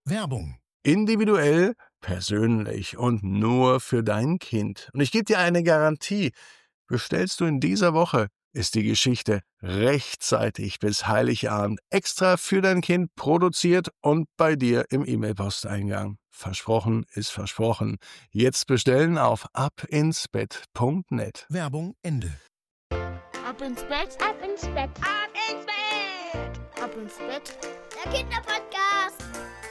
Werbung. Individuell, persönlich und nur für dein Kind. Und ich gebe dir eine Garantie. Bestellst du in dieser Woche, ist die Geschichte rechtzeitig bis Heiligabend extra für dein Kind produziert und bei dir im E-Mail-Posteingang. Versprochen ist versprochen. Jetzt bestellen auf abinsbett.net. Werbung Ende. Ab ins Bett, Ab ins Bett, ab ins Bett, ab ins Bett. der Kinderpodcast.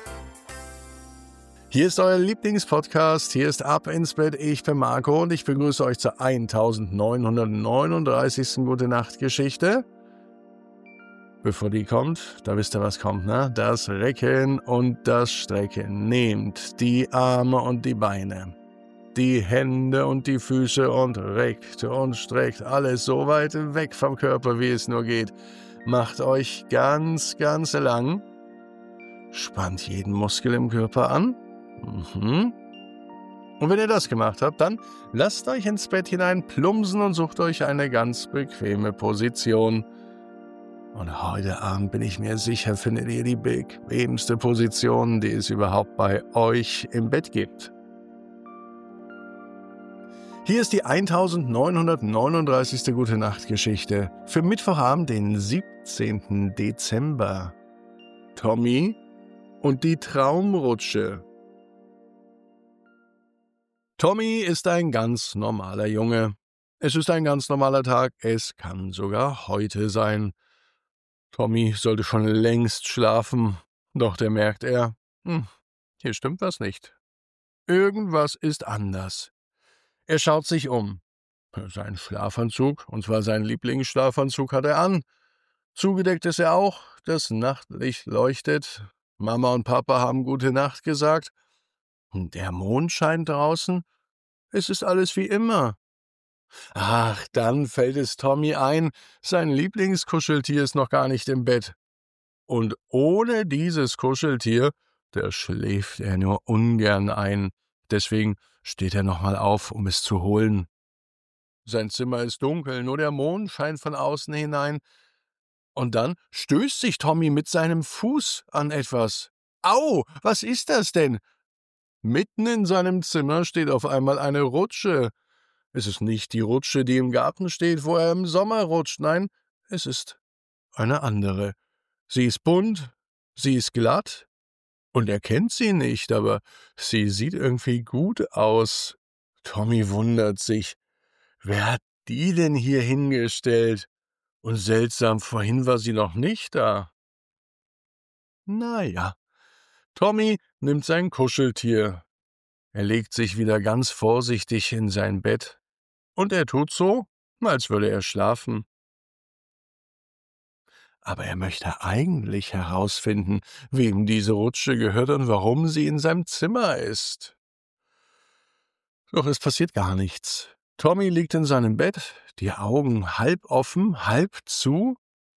Hier ist euer Lieblingspodcast, hier ist Ab ins Bett, ich bin Marco und ich begrüße euch zur 1939. Gute-Nacht-Geschichte. Bevor die kommt, da wisst ihr, was kommt, ne? Das Recken und das Strecken. Nehmt die Arme und die Beine, die Hände und die Füße und reckt und streckt alles so weit weg vom Körper, wie es nur geht. Macht euch ganz, ganz lang. Spannt jeden Muskel im Körper an. Und wenn ihr das gemacht habt, dann lasst euch ins Bett hinein plumpsen und sucht euch eine ganz bequeme Position. Und heute Abend bin ich mir sicher, findet ihr die bequemste Position, die es überhaupt bei euch im Bett gibt. Hier ist die 1939. Gute-Nacht-Geschichte für Mittwochabend, den 17. Dezember. Tommy und die Traumrutsche. Tommy ist ein ganz normaler Junge. Es ist ein ganz normaler Tag, es kann sogar heute sein. Tommy sollte schon längst schlafen, doch da merkt er, hier stimmt was nicht. Irgendwas ist anders. Er schaut sich um. Sein Schlafanzug, und zwar seinen Lieblingsschlafanzug, hat er an. Zugedeckt ist er auch, das Nachtlicht leuchtet. Mama und Papa haben gute Nacht gesagt. Der Mond scheint draußen. Es ist alles wie immer. Ach, dann fällt es Tommy ein, sein Lieblingskuscheltier ist noch gar nicht im Bett. Und ohne dieses Kuscheltier, da schläft er nur ungern ein. Deswegen steht er nochmal auf, um es zu holen. Sein Zimmer ist dunkel, nur der Mond scheint von außen hinein. Und dann stößt sich Tommy mit seinem Fuß an etwas. Au, was ist das denn? Mitten in seinem Zimmer steht auf einmal eine Rutsche. Es ist nicht die Rutsche, die im Garten steht, wo er im Sommer rutscht. Nein, es ist eine andere. Sie ist bunt, sie ist glatt, und er kennt sie nicht, aber sie sieht irgendwie gut aus. Tommy wundert sich. Wer hat die denn hier hingestellt? Und seltsam, vorhin war sie noch nicht da. Naja, Tommy nimmt sein Kuscheltier. Er legt sich wieder ganz vorsichtig in sein Bett. Und er tut so, als würde er schlafen. Aber er möchte eigentlich herausfinden, wem diese Rutsche gehört und warum sie in seinem Zimmer ist. Doch es passiert gar nichts. Tommy liegt in seinem Bett, die Augen halb offen, halb zu.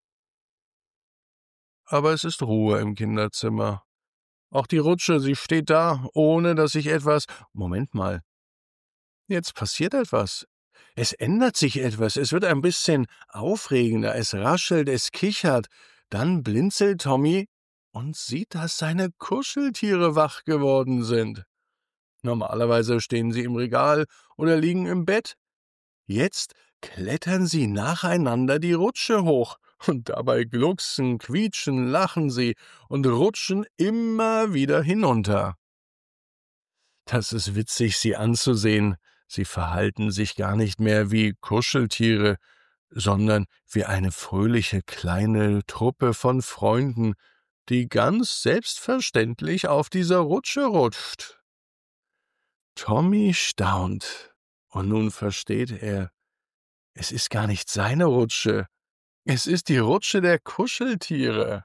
Aber es ist Ruhe im Kinderzimmer. Auch die Rutsche, sie steht da, ohne dass sich etwas... Moment mal. Jetzt passiert etwas. Es ändert sich etwas, es wird ein bisschen aufregender, es raschelt, es kichert. Dann blinzelt Tommy und sieht, dass seine Kuscheltiere wach geworden sind. Normalerweise stehen sie im Regal oder liegen im Bett. Jetzt klettern sie nacheinander die Rutsche hoch, und dabei glucksen, quietschen, lachen sie und rutschen immer wieder hinunter. Das ist witzig, sie anzusehen. Sie verhalten sich gar nicht mehr wie Kuscheltiere, sondern wie eine fröhliche kleine Truppe von Freunden, die ganz selbstverständlich auf dieser Rutsche rutscht. Tommy staunt, und nun versteht er, es ist gar nicht seine Rutsche, es ist die Rutsche der Kuscheltiere.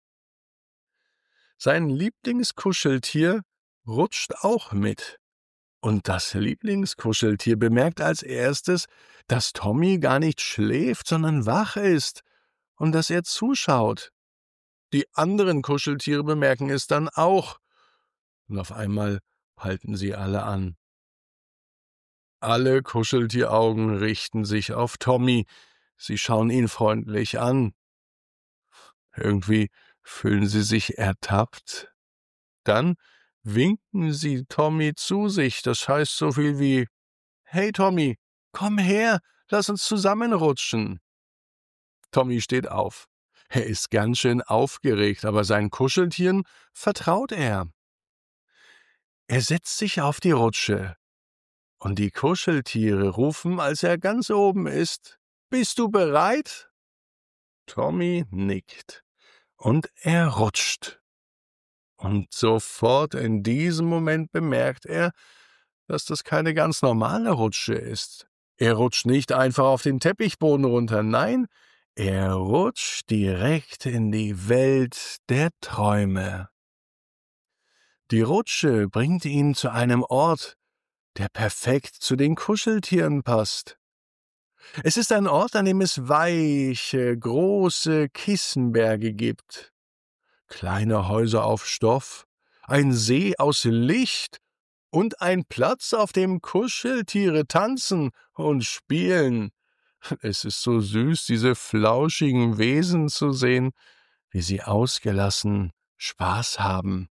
Sein Lieblingskuscheltier rutscht auch mit. Und das Lieblingskuscheltier bemerkt als erstes, dass Tommy gar nicht schläft, sondern wach ist und dass er zuschaut. Die anderen Kuscheltiere bemerken es dann auch. Und auf einmal halten sie alle an. Alle Kuscheltieraugen richten sich auf Tommy. Sie schauen ihn freundlich an. Irgendwie fühlen sie sich ertappt. Dann winken sie Tommy zu sich. Das heißt so viel wie: »Hey Tommy, komm her, lass uns zusammenrutschen.« Tommy steht auf. Er ist ganz schön aufgeregt, aber seinen Kuscheltieren vertraut er. Er setzt sich auf die Rutsche. Und die Kuscheltiere rufen, als er ganz oben ist: »Bist du bereit?« Tommy nickt. Und er rutscht. Und sofort in diesem Moment bemerkt er, dass das keine ganz normale Rutsche ist. Er rutscht nicht einfach auf den Teppichboden runter, nein, er rutscht direkt in die Welt der Träume. Die Rutsche bringt ihn zu einem Ort, der perfekt zu den Kuscheltieren passt. Es ist ein Ort, an dem es weiche, große Kissenberge gibt, kleine Häuser auf Stoff, ein See aus Licht und ein Platz, auf dem Kuscheltiere tanzen und spielen. Es ist so süß, diese flauschigen Wesen zu sehen, wie sie ausgelassen Spaß haben.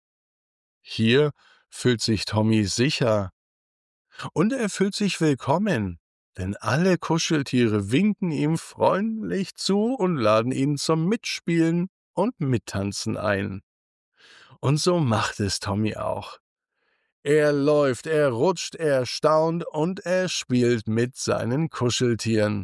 Hier fühlt sich Tommy sicher und er fühlt sich willkommen, denn alle Kuscheltiere winken ihm freundlich zu und laden ihn zum Mitspielen und Mittanzen ein. Und so macht es Tommy auch. Er läuft, er rutscht, er staunt und er spielt mit seinen Kuscheltieren.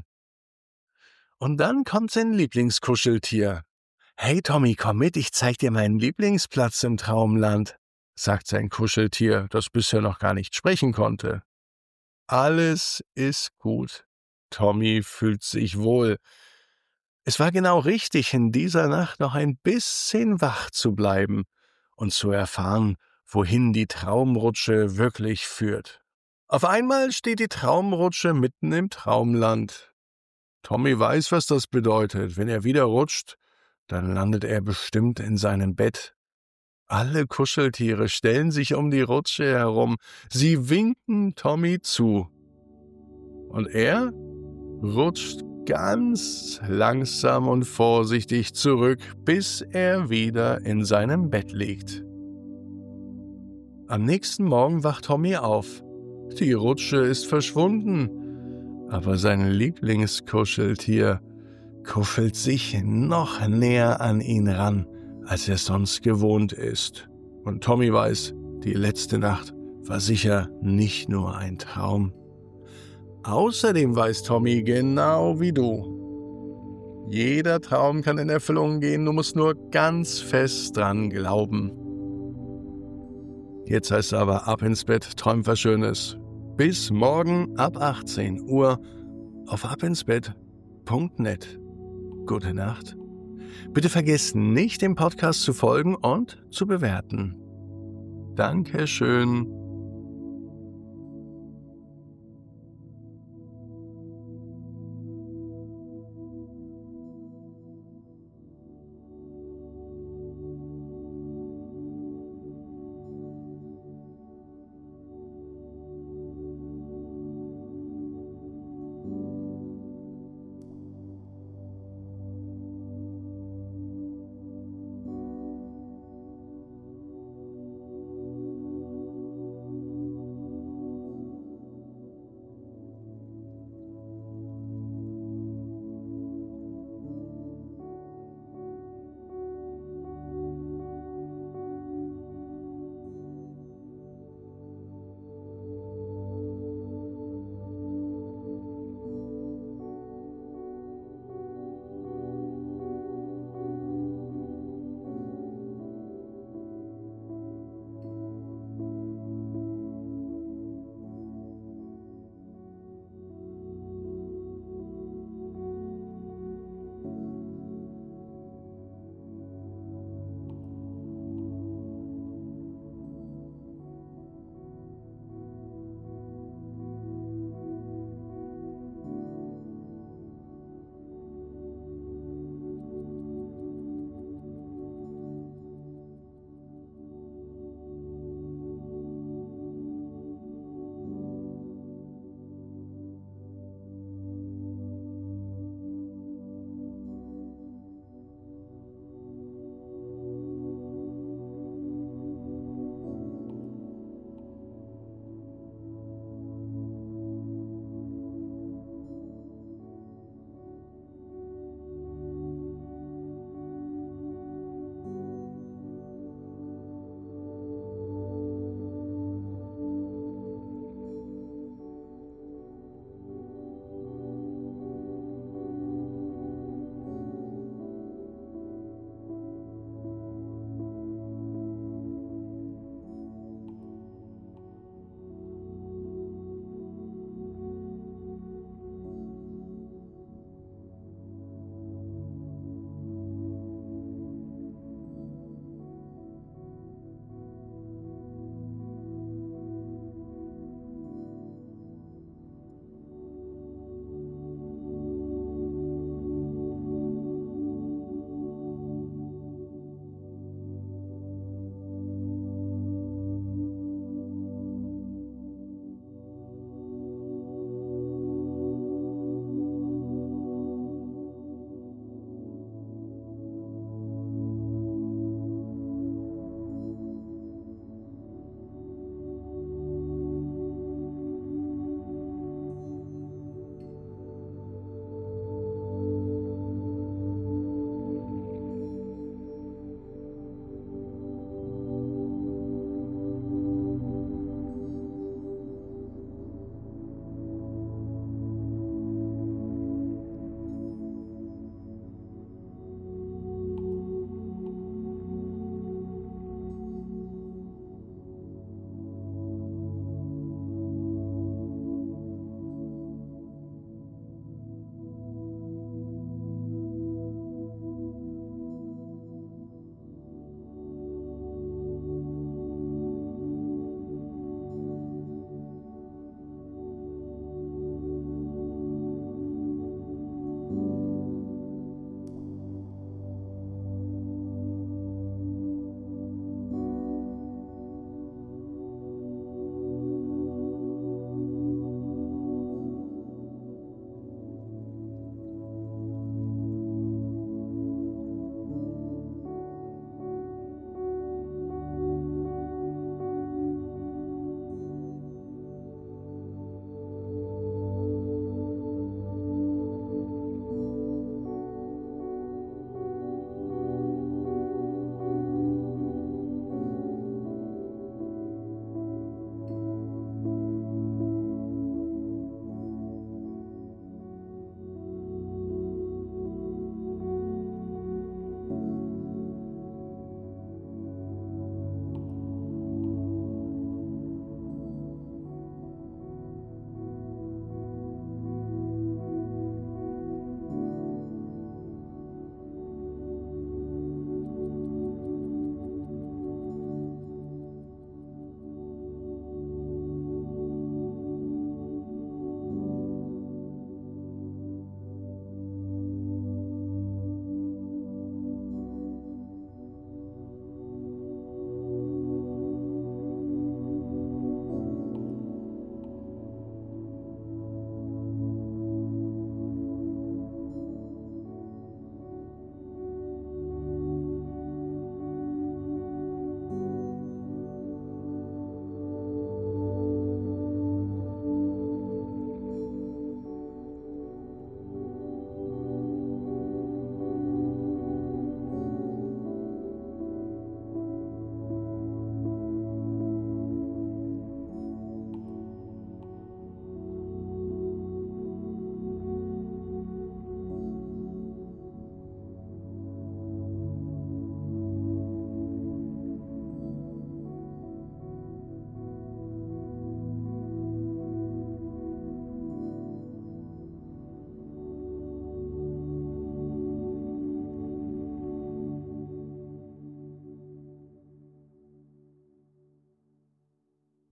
Und dann kommt sein Lieblingskuscheltier. »Hey Tommy, komm mit, ich zeig dir meinen Lieblingsplatz im Traumland«, sagt sein Kuscheltier, das bisher noch gar nicht sprechen konnte. Alles ist gut. Tommy fühlt sich wohl. Es war genau richtig, in dieser Nacht noch ein bisschen wach zu bleiben und zu erfahren, wohin die Traumrutsche wirklich führt. Auf einmal steht die Traumrutsche mitten im Traumland. Tommy weiß, was das bedeutet. Wenn er wieder rutscht, dann landet er bestimmt in seinem Bett. Alle Kuscheltiere stellen sich um die Rutsche herum. Sie winken Tommy zu. Und er rutscht ganz langsam und vorsichtig zurück, bis er wieder in seinem Bett liegt. Am nächsten Morgen wacht Tommy auf. Die Rutsche ist verschwunden, aber sein Lieblingskuscheltier kuschelt sich noch näher an ihn ran, als er sonst gewohnt ist. Und Tommy weiß, die letzte Nacht war sicher nicht nur ein Traum. Außerdem weiß Tommy genau wie du: jeder Traum kann in Erfüllung gehen, du musst nur ganz fest dran glauben. Jetzt heißt es aber ab ins Bett, träum was Schönes. Bis morgen ab 18 Uhr auf abinsbett.net. Gute Nacht. Bitte vergesst nicht, dem Podcast zu folgen und zu bewerten. Dankeschön.